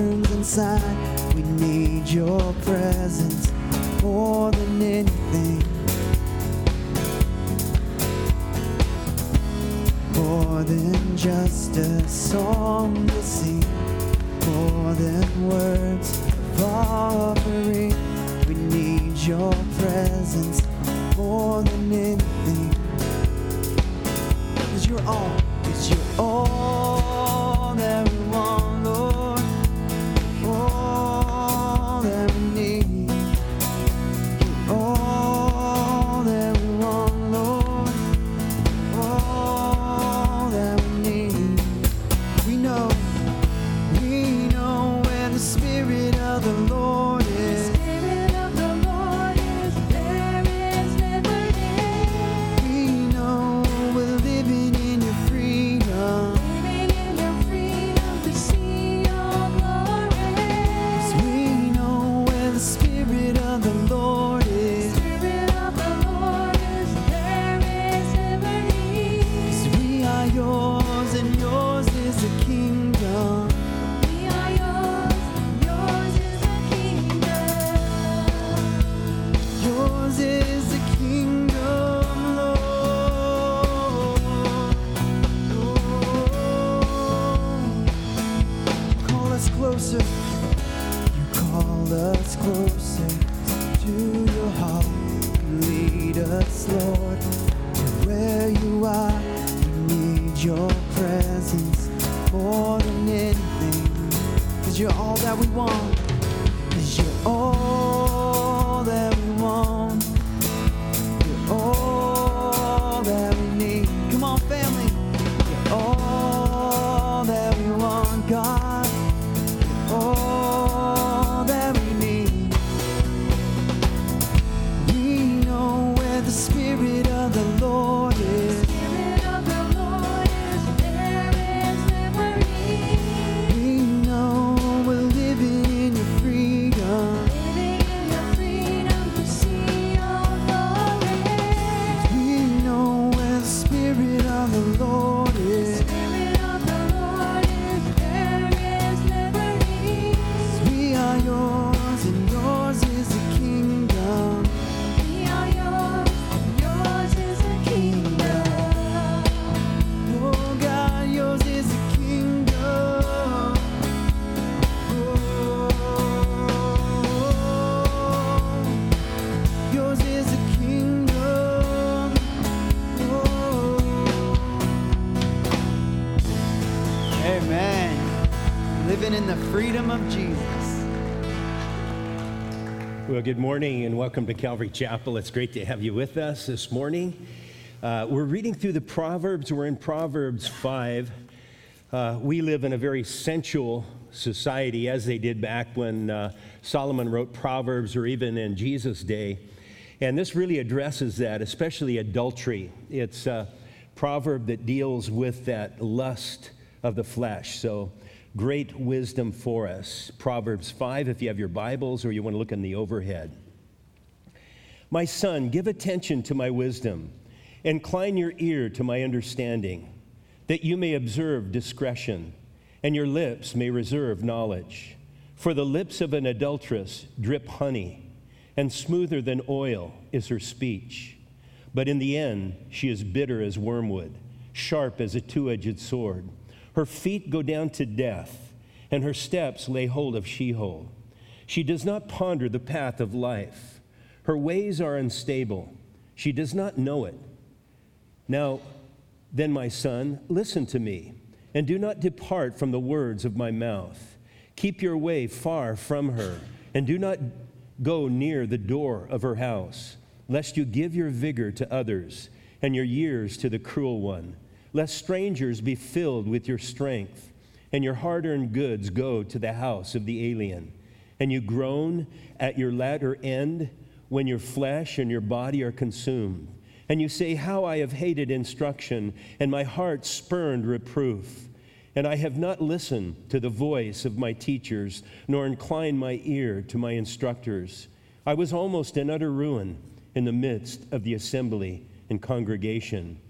burns inside. We need your presence more than anything. More than just a song to sing, more than words of offering. We need your presence more than anything. 'Cause you're all that we want, Lord. All that we need. You're all that we want, Lord. All that we need. We know where the Spirit of the Lord is. The Spirit of the Lord is, there is liberty. We know we're living in your freedom. Living in your freedom to see your glory. 'Cause we know where the Spirit of the Lord is. The Spirit of the Lord is, there is liberty. 'Cause we are yours and yours is the kingdom. We are yours and yours is the kingdom. Yours is the kingdom, Lord. Call us closer. You call us closer to your heart. Lead us, Lord, to where you are. We need your presence more than anything. 'Cause you're all that we want. 'Cause you're all that we want. You're all that we need. Come on, family. You're all that we want, God. You're all that we need. We know where the Spirit of the Lord is. The Spirit of the Lord is, there is liberty. We know we're living in your freedom. Living in your freedom to see your glory. We know where the Spirit of the Lord is. The Spirit of the Lord is, there is liberty. 'Cause we are yours and yours is the kingdom. We are yours and yours is the kingdom. Oh God, yours is the kingdom. Oh, yours is the kingdom. Oh. Amen. Living in the freedom of Jesus. Well, good morning and welcome to Calvary Chapel. It's great to have you with us this morning. We're reading through the Proverbs. We're in Proverbs 5. We live in a very sensual society, as they did back when Solomon wrote Proverbs, or even in Jesus' day. And this really addresses that, especially adultery. It's a proverb that deals with that lust of the flesh. So great wisdom for us. Proverbs 5, if you have your Bibles or you want to look in the overhead. My son, give attention to my wisdom. Incline your ear to my understanding, that you may observe discretion, and your lips may reserve knowledge. For the lips of an adulteress drip honey, and smoother than oil is her speech. But in the end, she is bitter as wormwood, sharp as a two-edged sword. Her feet go down to death, and her steps lay hold of Sheol. She does not ponder the path of life. Her ways are unstable. She does not know it. Now, then, my son, listen to me, and do not depart from the words of my mouth. Keep your way far from her, and do not go near the door of her house, lest you give your vigor to others, and your years to the cruel one. Lest strangers be filled with your strength, and your hard-earned goods go to the house of the alien. And you groan at your latter end when your flesh and your body are consumed. And you say, how I have hated instruction, and my heart spurned reproof. And I have not listened to the voice of my teachers, nor inclined my ear to my instructors. I was almost in utter ruin in the midst of the assembly and congregation.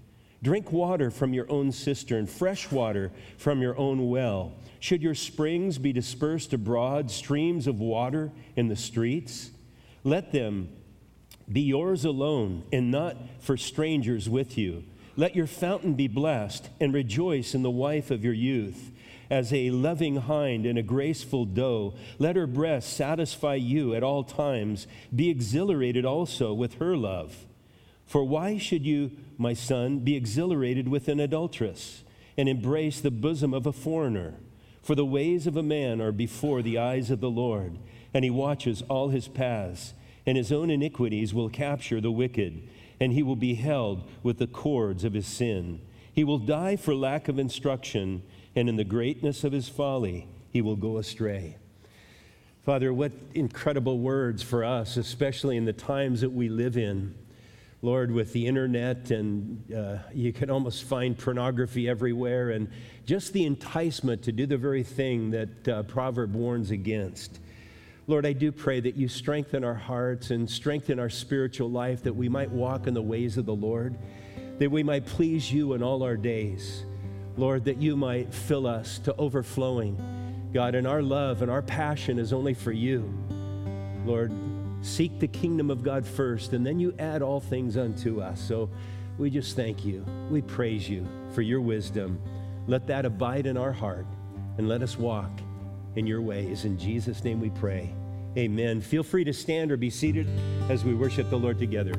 Drink water from your own cistern, fresh water from your own well. Should your springs be dispersed abroad, streams of water in the streets? Let them be yours alone and not for strangers with you. Let your fountain be blessed and rejoice in the wife of your youth. As a loving hind and a graceful doe, let her breast satisfy you at all times. Be exhilarated also with her love. For why should you, my son, be exhilarated with an adulteress and embrace the bosom of a foreigner? For the ways of a man are before the eyes of the Lord, and he watches all his paths, and his own iniquities will capture the wicked, and he will be held with the cords of his sin. He will die for lack of instruction, and in the greatness of his folly he will go astray. Father, what incredible words for us, especially in the times that we live in. Lord, with the internet, and you can almost find pornography everywhere, and just the enticement to do the very thing that Proverb warns against. Lord, I do pray that you strengthen our hearts and strengthen our spiritual life, that we might walk in the ways of the Lord, that we might please you in all our days. Lord, that you might fill us to overflowing. God, and our love and our passion is only for you. Lord, seek the kingdom of God first, and then you add all things unto us. So we just thank you. We praise you for your wisdom. Let that abide in our heart, and let us walk in your ways. In Jesus' name we pray. Amen. Feel free to stand or be seated as we worship the Lord together.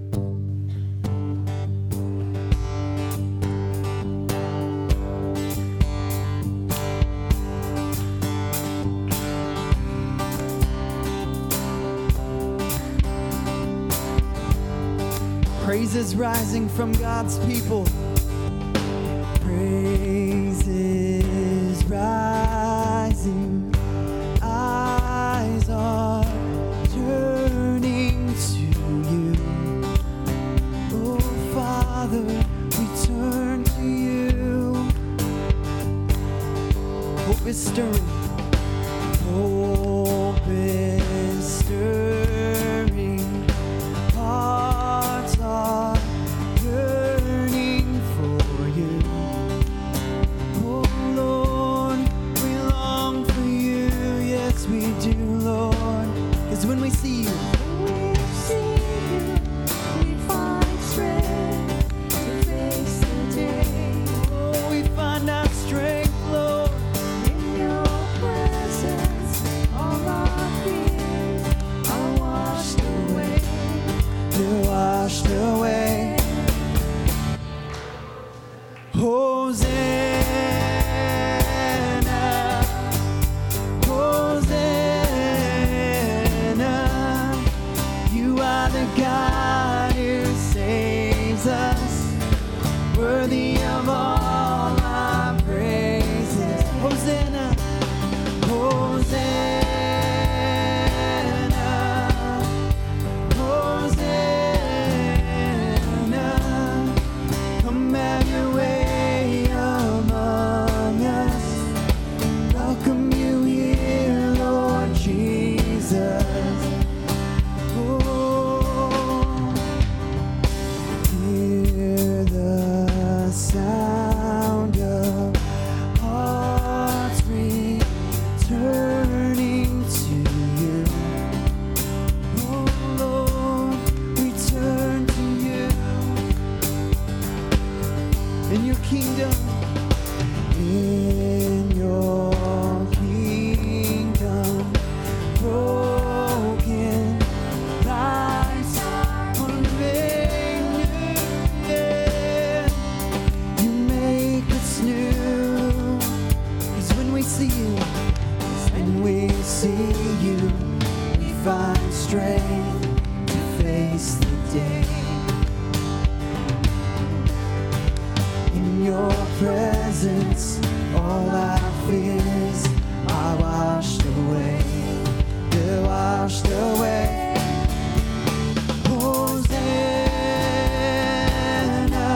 Praises rising from God's people. Praises rising. Eyes are turning to you. Oh, Father, we turn to you. Hope is stirring. Hope is stirring. Hearts are yearning for you. Oh Lord, we long for you. Yes, we do, Lord. 'Cause when we see you, we find strength to face the day. oh, we find our strength, Lord. In your presence, all our fears are washed away. They're washed away. Hosanna, Hosanna. You are the God who saves us, worthy of all our praises. Hosanna, Hosanna, Hosanna. Come have your way among us. Welcome you here, Lord Jesus. Oh, hear the sound of hearts returning to you. Oh Lord, we turn to you. In your kingdom, in your kingdom, broken lives are made new. Yeah. You make us new. 'Cause when we see you, we find strength to face the day. In your presence, all our fears are washed away. They're washed away. Hosanna,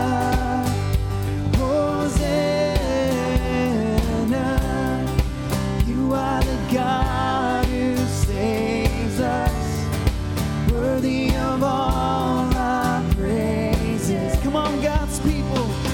Hosanna. You are the God who saves us, worthy of all our praises. Come on, God's people.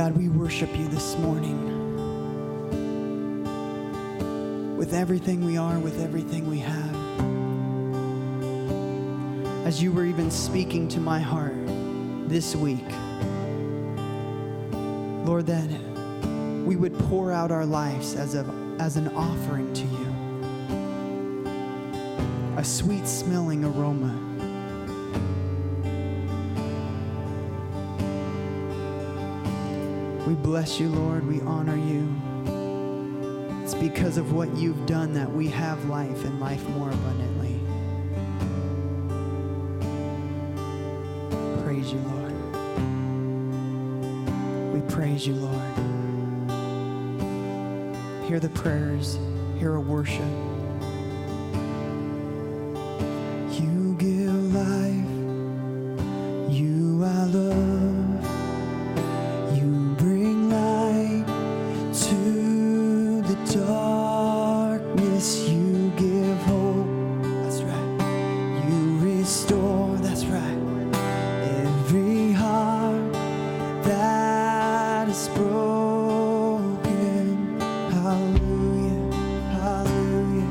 God, we worship you this morning. With everything we are, with everything we have. As you were even speaking to my heart this week, Lord, that we would pour out our lives as an offering to you. A sweet smelling aroma. We bless you, Lord. We honor you. It's because of what you've done that we have life and life more abundantly. Praise you, Lord. We praise you, Lord. Hear the prayers. Hear our worship. You give life. You I love. You bring light to the darkness. You give hope. That's right. You restore. That's right. Every heart that is broken. Hallelujah. Hallelujah.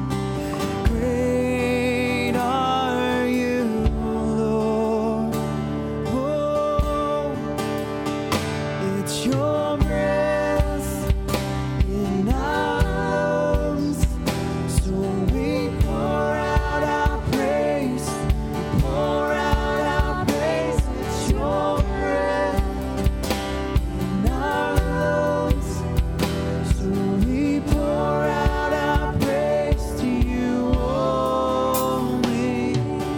Great are you, Lord. Oh, it's your breath in our lungs, so we pour out our praise. We pour out our praise. It's your breath in our lungs, so we pour out our praise to you only.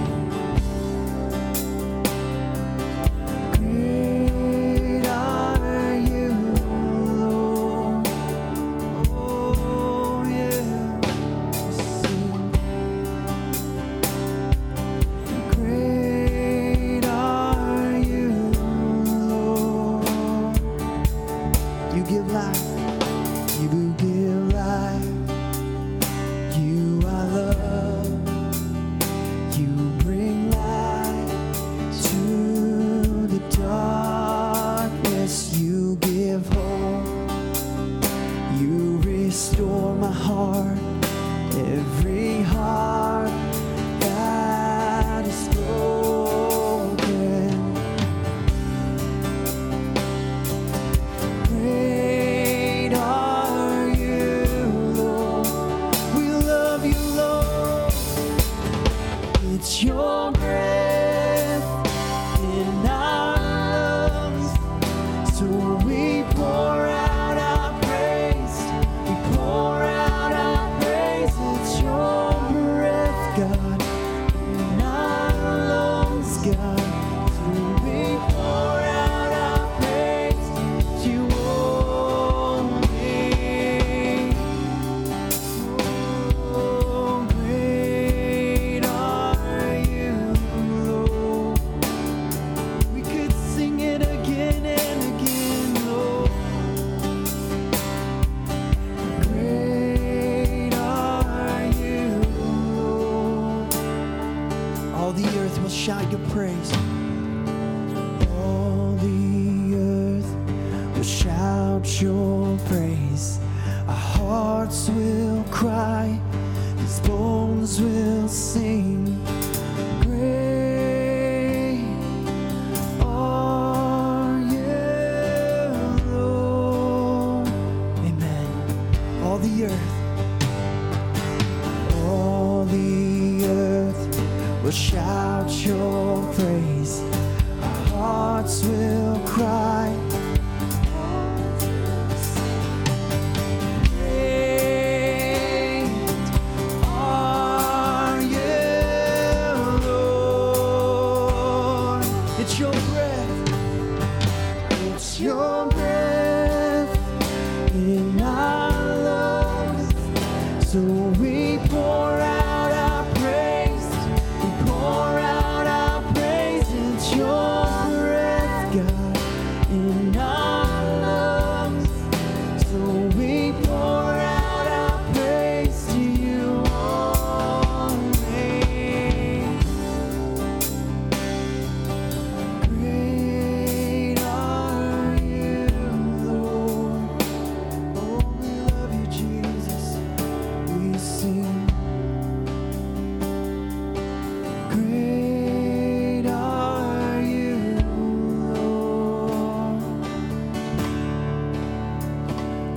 Great are you, Lord. Oh, yeah. Sing. Great are you, Lord. You give life. You give life. You I love. You bring light to the darkness. You give hope. You restore my heart. Every heart that is broken. Great are you, Lord. We love you, Lord. It's your breath in our lungs, so we pour out our praise. We pour out our praise. It's your breath, God, in our lungs, God. So we pour out our praise to you only. Oh, great are you, Lord. We could sing it again and again, Lord. Great are you, Lord. All the earth will shout your praise. All the earth will shout your praise. Our hearts will cry. These bones will sing. Great are you, Lord. Amen. All the earth will shout your praise. Our hearts will cry. Great are you,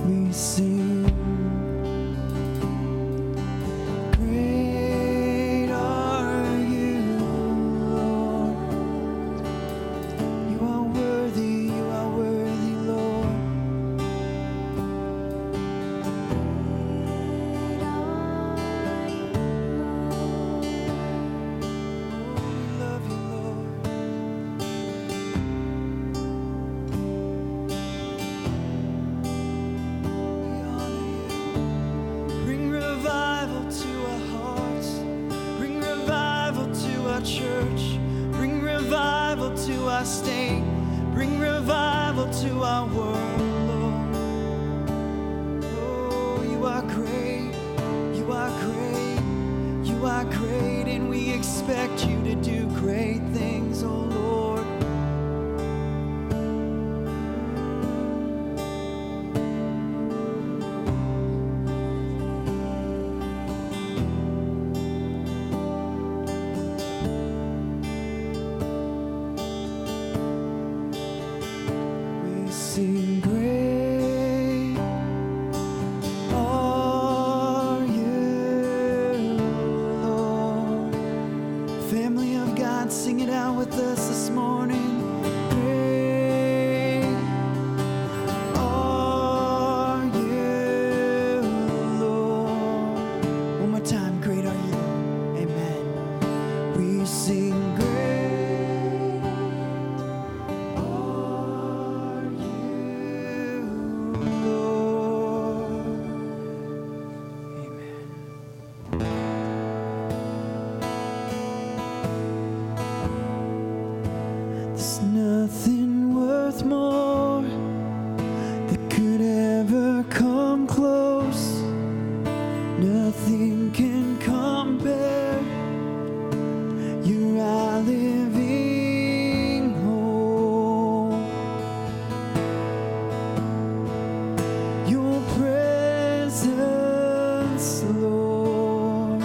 We sing, great are you, Lord. You are worthy, Lord. We love you, Lord. We honor you. Bring revival to our hearts. Bring revival to our church. Bring revival to our state. Bring revival to our world, Lord. Oh, you are great. You are great. You are great, and we expect you to do great things, oh Lord. We sing great are you, Lord. Family of God, sing it out with us this morning. Great are you, Lord. One more time, great are you. Amen. We sing great. Are you, Lord? Amen. There's nothing worth more that could ever come close. Nothing can compare. You're our living hope. Your presence, Lord.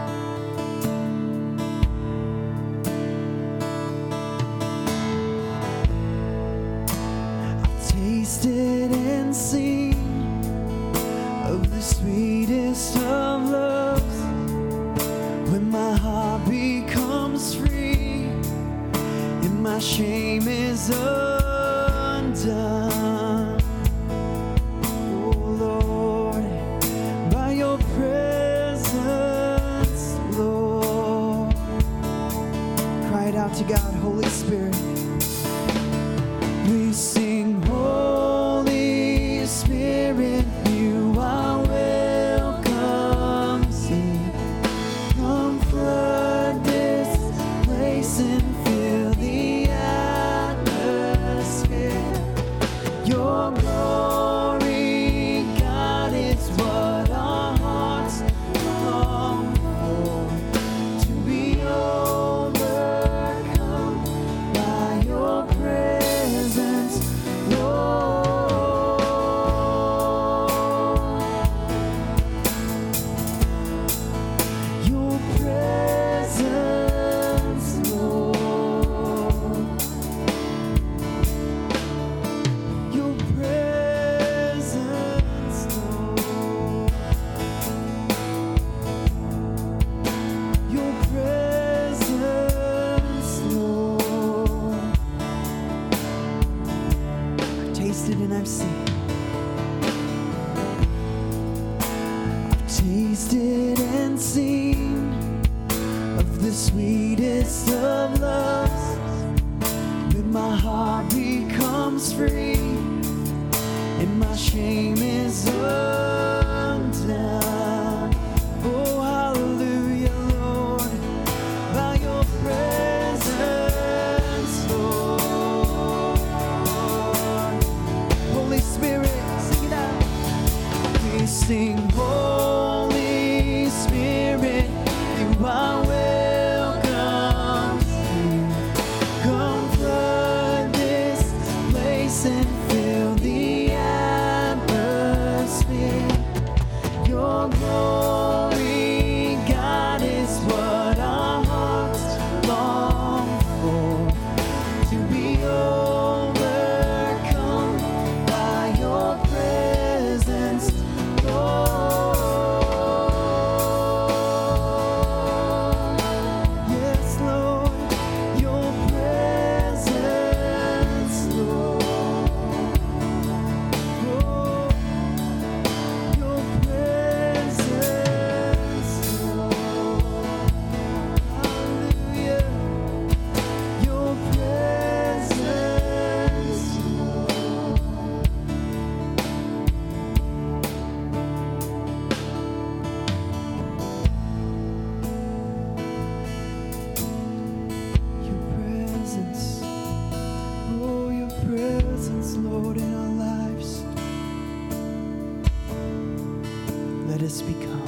I've tasted and seen of the sweetest of loves, when my heart becomes free and my shame is undone. Oh Lord, by your presence, Lord. Cry it out to God, Holy Spirit. We sing, Holy Spirit, you are welcome. Sing, come flood this place and fill the atmosphere. Your glory, God, is what our hearts long for. To be overcome by your presence, Lord. Your presence, Lord. Your presence, Lord. Your presence, Lord. I've tasted and I've seen. I've tasted and seen of the sweetest of loves, when my heart becomes free and my shame is undone. Oh, hallelujah, Lord, by your presence, Lord. Holy Spirit, sing it out. We sing, Holy Spirit, you are welcome. Come flood this place and fill the atmosphere. Your glory, God, is what our hearts long for. To be overcome by your presence. let us become.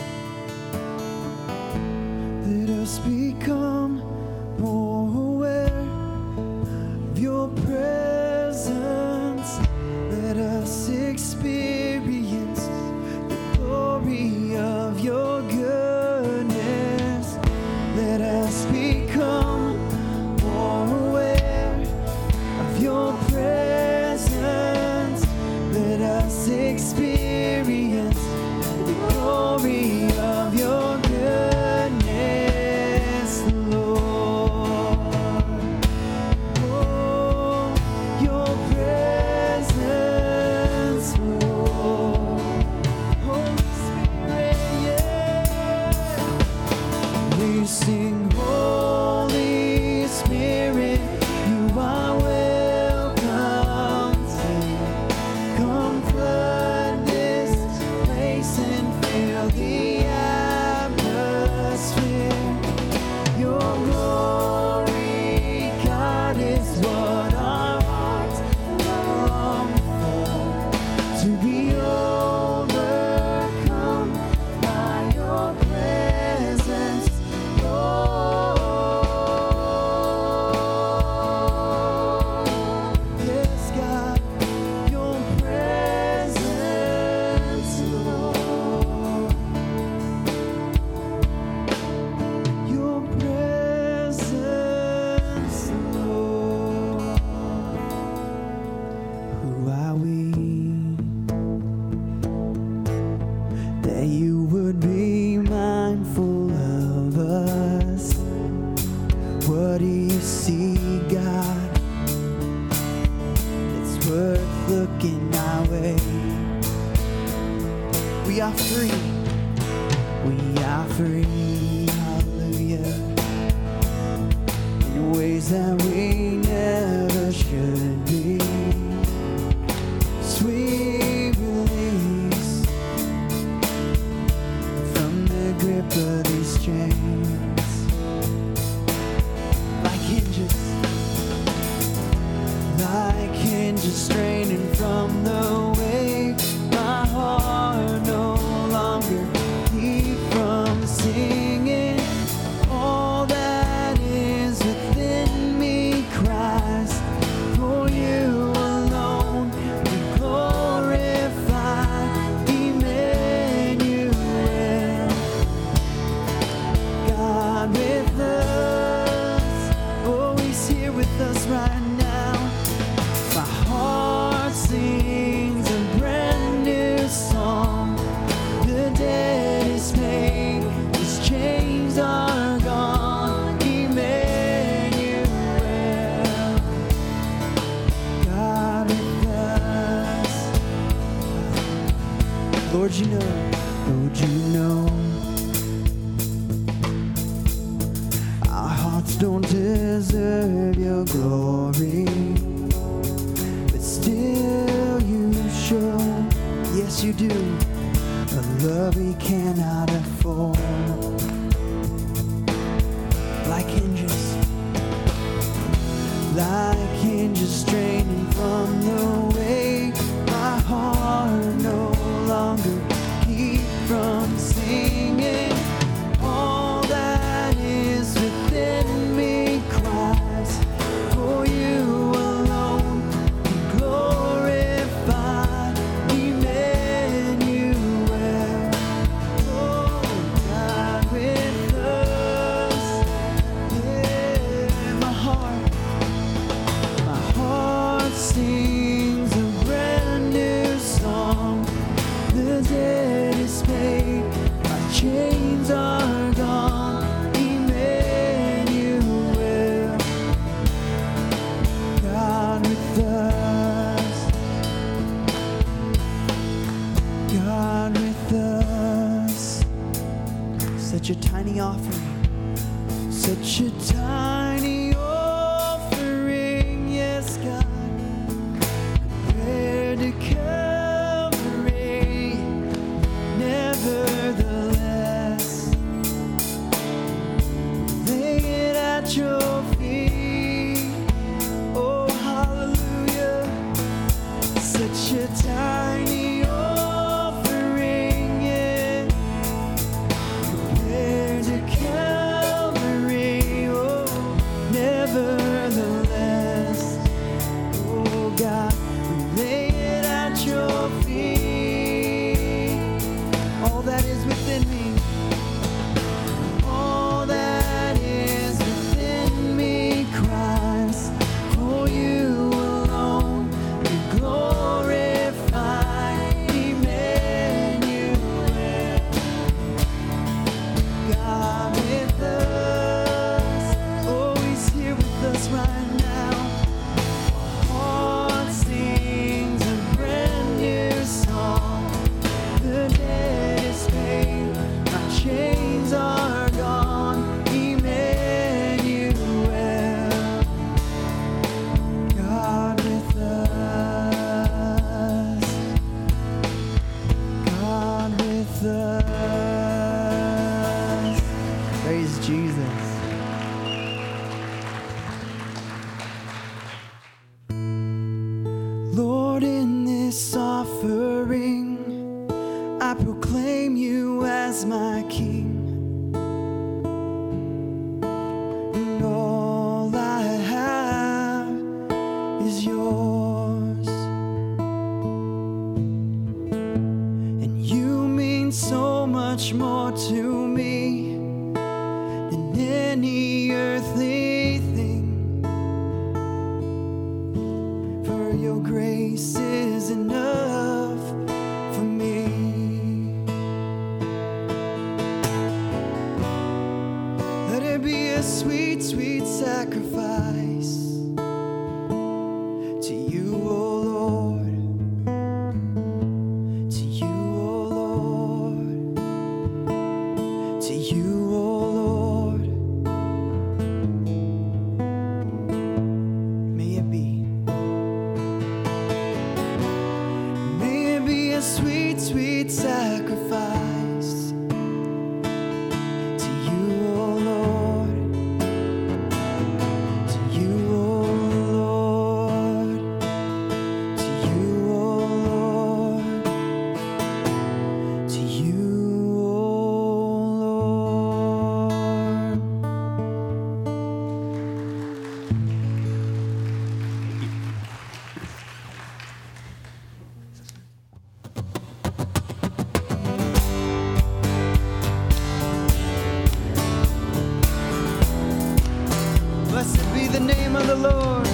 Let us become more aware of your presence. Let us experience the glory of your goodness. Let us become more aware of your presence. Let us experience the glory of your goodness, Lord. Oh, your presence, Lord. Holy Spirit, yeah. We sing, Holy Spirit, you are welcome. Come flood this place and fill the atmosphere. Your glory, God, is what our hearts long for. To be overcome by your presence, Lord. Yes, God, your presence, Lord. Your presence, Lord. Who are we that you would be mindful of us? What do you see, God? It's worth looking our way. We are free. We are free. Hallelujah. In ways that we never should be. Sweet release from the grip of these chains. Like hinges straining from the weight. My heart no longer keep from singing. All that is within me cries for you alone. Be glorified, Emmanuel. God with us, oh, he's here with us right now. My heart sings a brand new song. The dead is paid, these chains are gone. Emmanuel, God with us. Lord, you know, our hearts don't deserve your glory, but still you show, yes you do, a love we cannot afford. Like hinges straining from the weight. My heart no longer keep from singing. All that is within me cries for you alone. Be glorified, Emmanuel. Oh, God with us. Yeah, my heart sings a brand new song. The dead is paid, my chains are gone. Emmanuel, God with us, God with us. Such a tiny offering, such a tiny offering, yes, God. Compared to Calvary, nevertheless, lay it at your feet. Oh, hallelujah. Such a tiny offering, yeah. your feet. All that is within me, all that is within me cries, for you alone be glorified, Emmanuel. God with us, oh, he's here with us right now. Our heart sings a brand new song. The dead is paid, my chains are gone, Emmanuel. God with us, God with us. Praise Jesus. Lord, in this offering, I proclaim you as my King. And all I have is yours. And you mean so much more to me than any earthly thing. For your grace is enough for me. Let it be a sweet, sweet sacrifice to you, O Lord. To you, O Lord. To you, O Lord. May it be. May it be a sweet, sweet sacrifice to you, O Lord. To you, O Lord. To you, O Lord. To you, O Lord. Blessed be the name of the Lord.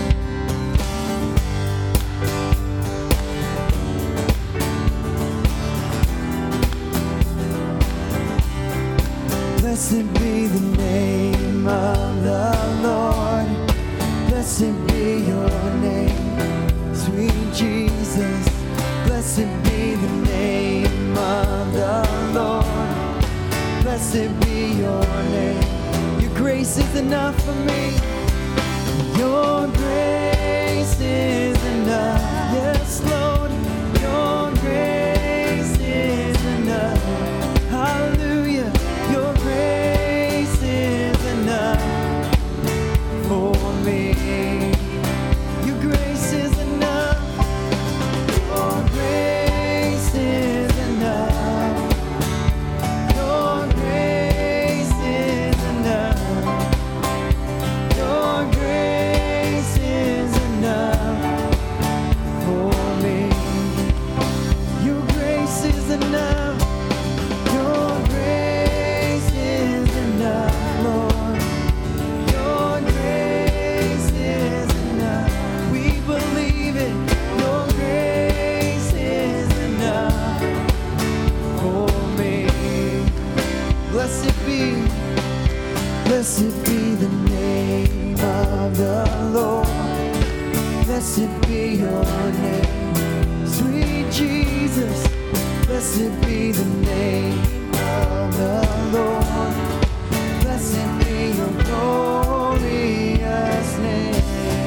Blessed be the name of the Lord. Blessed be your name, sweet Jesus. Blessed be the name of the Lord. Blessed be your name. Your grace is enough for me. Your grace is enough. Yes, Lord. Your grace is enough. Hallelujah. Your grace is enough for me. Your grace is enough. Your grace is enough. Your grace is enough. Your grace is enough for me. Your grace is enough. Your grace is enough, Lord. Your grace is enough. We believe it. Your grace is enough for me. Blessed be the name of the Lord. Blessed be your name, sweet Jesus. Blessed be the name of the Lord. Blessed be your glorious name.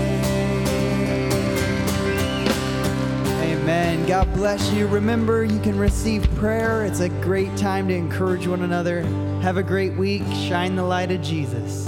Amen. God bless you. Remember, you can receive prayer. It's a great time to encourage one another. Have a great week. Shine the light of Jesus.